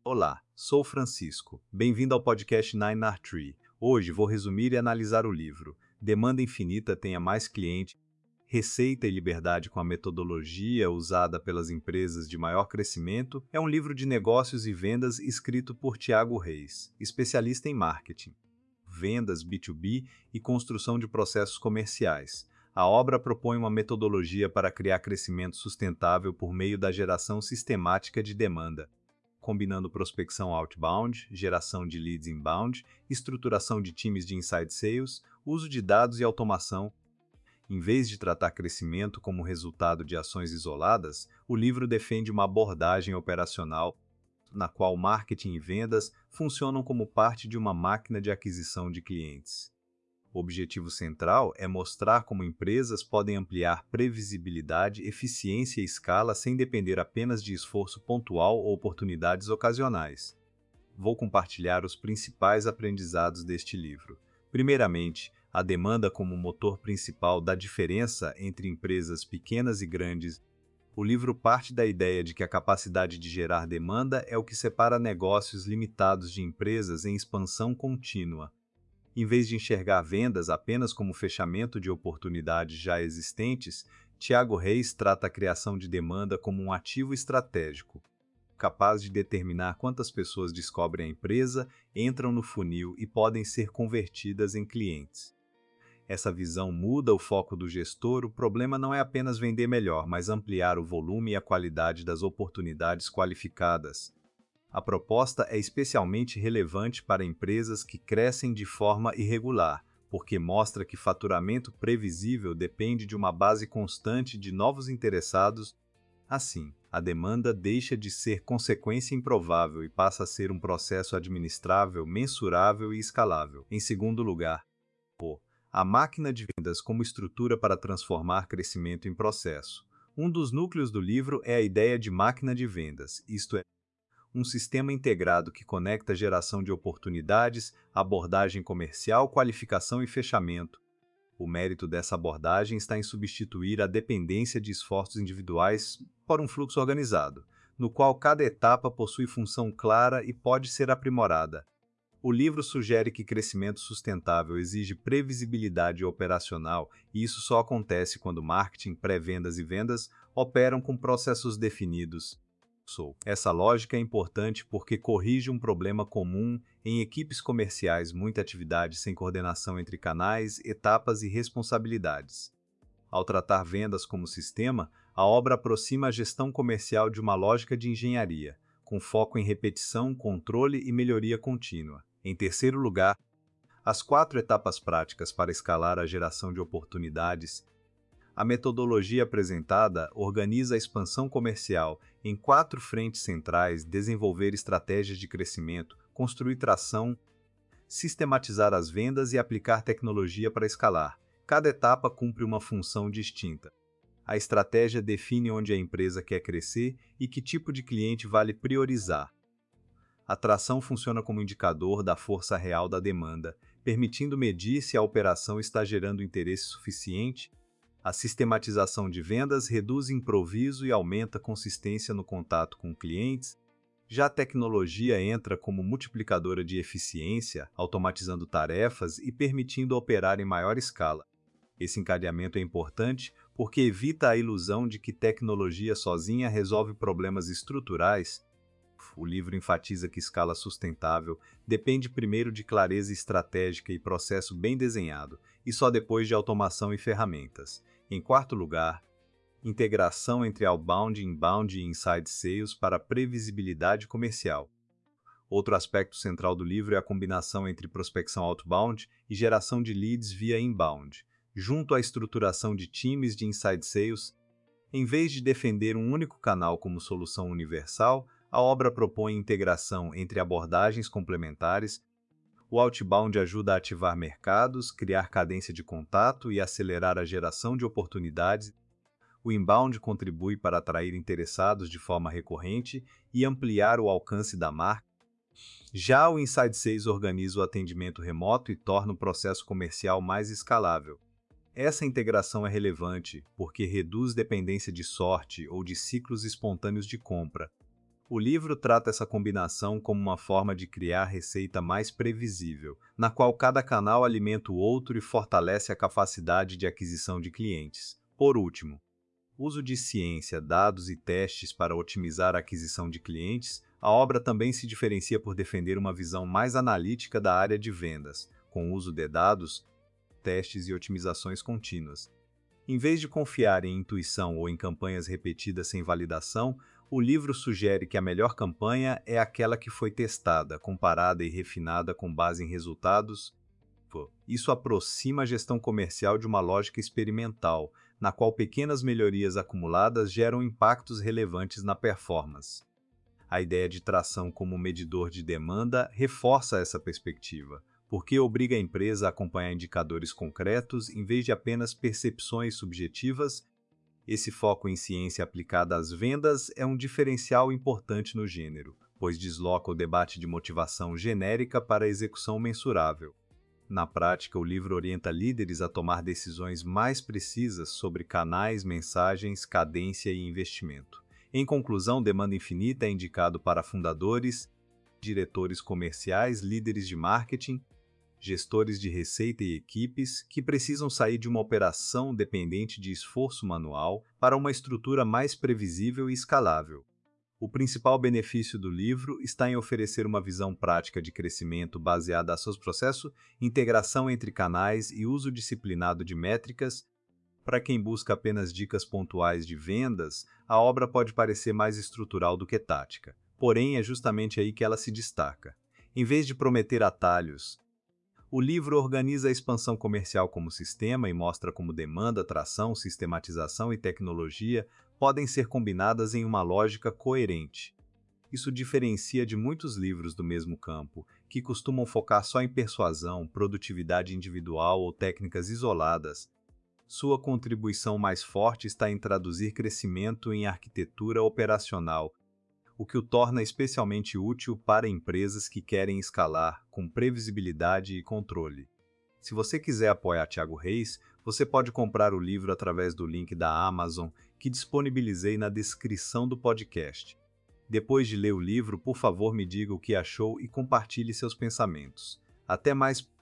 Olá, sou Francisco. Bem-vindo ao podcast Nine Art Tree. Hoje vou resumir e analisar o livro Demanda Infinita Tenha Mais Cliente, Receita e Liberdade com a Metodologia Usada pelas Empresas de Maior Crescimento. É um livro de negócios e vendas escrito por Tiago Reis, especialista em marketing, vendas B2B e construção de processos comerciais. A obra propõe uma metodologia para criar crescimento sustentável por meio da geração sistemática de demanda, combinando prospecção outbound, geração de leads inbound, estruturação de times de inside sales, uso de dados e automação. Em vez de tratar crescimento como resultado de ações isoladas, o livro defende uma abordagem operacional na qual marketing e vendas funcionam como parte de uma máquina de aquisição de clientes. O objetivo central é mostrar como empresas podem ampliar previsibilidade, eficiência e escala sem depender apenas de esforço pontual ou oportunidades ocasionais. Vou compartilhar os principais aprendizados deste livro. Primeiramente, a demanda como motor principal da diferença entre empresas pequenas e grandes. O livro parte da ideia de que a capacidade de gerar demanda é o que separa negócios limitados de empresas em expansão contínua. Em vez de enxergar vendas apenas como fechamento de oportunidades já existentes, Tiago Reis trata a criação de demanda como um ativo estratégico, capaz de determinar quantas pessoas descobrem a empresa, entram no funil e podem ser convertidas em clientes. Essa visão muda o foco do gestor. O problema não é apenas vender melhor, mas ampliar o volume e a qualidade das oportunidades qualificadas. A proposta é especialmente relevante para empresas que crescem de forma irregular, porque mostra que faturamento previsível depende de uma base constante de novos interessados. Assim, a demanda deixa de ser consequência improvável e passa a ser um processo administrável, mensurável e escalável. Em segundo lugar, a máquina de vendas como estrutura para transformar crescimento em processo. Um dos núcleos do livro é a ideia de máquina de vendas, isto é, um sistema integrado que conecta a geração de oportunidades, abordagem comercial, qualificação e fechamento. O mérito dessa abordagem está em substituir a dependência de esforços individuais por um fluxo organizado, no qual cada etapa possui função clara e pode ser aprimorada. O livro sugere que crescimento sustentável exige previsibilidade operacional, e isso só acontece quando marketing, pré-vendas e vendas operam com processos definidos. Essa lógica é importante porque corrige um problema comum em equipes comerciais: muita atividade sem coordenação entre canais, etapas e responsabilidades. Ao tratar vendas como sistema, a obra aproxima a gestão comercial de uma lógica de engenharia, com foco em repetição, controle e melhoria contínua. Em terceiro lugar, as 4 etapas práticas para escalar a geração de oportunidades. A metodologia apresentada organiza a expansão comercial em 4 frentes centrais: desenvolver estratégias de crescimento, construir tração, sistematizar as vendas e aplicar tecnologia para escalar. Cada etapa cumpre uma função distinta. A estratégia define onde a empresa quer crescer e que tipo de cliente vale priorizar. A tração funciona como indicador da força real da demanda, permitindo medir se a operação está gerando interesse suficiente. A sistematização de vendas reduz improviso e aumenta a consistência no contato com clientes. Já a tecnologia entra como multiplicadora de eficiência, automatizando tarefas e permitindo operar em maior escala. Esse encadeamento é importante porque evita a ilusão de que tecnologia sozinha resolve problemas estruturais. O livro enfatiza que escala sustentável depende primeiro de clareza estratégica e processo bem desenhado, e só depois de automação e ferramentas. Em quarto lugar, integração entre outbound, inbound e inside sales para previsibilidade comercial. Outro aspecto central do livro é a combinação entre prospecção outbound e geração de leads via inbound, junto à estruturação de times de inside sales. Em vez de defender um único canal como solução universal, a obra propõe integração entre abordagens complementares. O outbound ajuda a ativar mercados, criar cadência de contato e acelerar a geração de oportunidades. O inbound contribui para atrair interessados de forma recorrente e ampliar o alcance da marca. Já o inside sales organiza o atendimento remoto e torna o processo comercial mais escalável. Essa integração é relevante porque reduz dependência de sorte ou de ciclos espontâneos de compra. O livro trata essa combinação como uma forma de criar receita mais previsível, na qual cada canal alimenta o outro e fortalece a capacidade de aquisição de clientes. Por último, uso de ciência, dados e testes para otimizar a aquisição de clientes, a obra também se diferencia por defender uma visão mais analítica da área de vendas, com o uso de dados, testes e otimizações contínuas. Em vez de confiar em intuição ou em campanhas repetidas sem validação, o livro sugere que a melhor campanha é aquela que foi testada, comparada e refinada com base em resultados. Isso aproxima a gestão comercial de uma lógica experimental, na qual pequenas melhorias acumuladas geram impactos relevantes na performance. A ideia de tração como medidor de demanda reforça essa perspectiva, porque obriga a empresa a acompanhar indicadores concretos em vez de apenas percepções subjetivas. Esse foco em ciência aplicada às vendas é um diferencial importante no gênero, pois desloca o debate de motivação genérica para a execução mensurável. Na prática, o livro orienta líderes a tomar decisões mais precisas sobre canais, mensagens, cadência e investimento. Em conclusão, Demanda Infinita é indicado para fundadores, diretores comerciais, líderes de marketing, gestores de receita e equipes que precisam sair de uma operação dependente de esforço manual para uma estrutura mais previsível e escalável. O principal benefício do livro está em oferecer uma visão prática de crescimento baseada a seus processos, integração entre canais e uso disciplinado de métricas. Para quem busca apenas dicas pontuais de vendas, a obra pode parecer mais estrutural do que tática. Porém, é justamente aí que ela se destaca. Em vez de prometer atalhos, o livro organiza a expansão comercial como sistema e mostra como demanda, atração, sistematização e tecnologia podem ser combinadas em uma lógica coerente. Isso diferencia de muitos livros do mesmo campo, que costumam focar só em persuasão, produtividade individual ou técnicas isoladas. Sua contribuição mais forte está em traduzir crescimento em arquitetura operacional, o que o torna especialmente útil para empresas que querem escalar com previsibilidade e controle. Se você quiser apoiar Thiago Reis, você pode comprar o livro através do link da Amazon que disponibilizei na descrição do podcast. Depois de ler o livro, por favor, me diga o que achou e compartilhe seus pensamentos. Até mais!